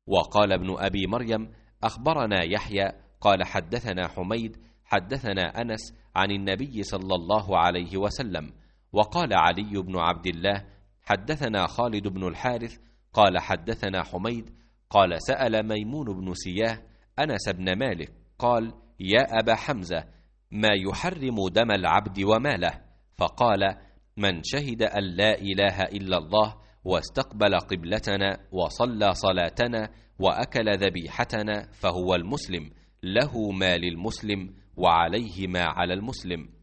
وقال ابن أبي مريم أخبرنا يحيى قال حدثنا حميد حدثنا أنس عن النبي صلى الله عليه وسلم. وقال علي بن عبد الله حدثنا خالد بن الحارث قال حدثنا حميد قال سأل ميمون بن سياه أنس بن مالك قال يا أبا حمزة ما يحرم دم العبد وماله؟ فقال من شهد أن لا إله إلا الله واستقبل قبلتنا وصلى صلاتنا وأكل ذبيحتنا فهو المسلم، له ما للمسلم وعليه ما على المسلم.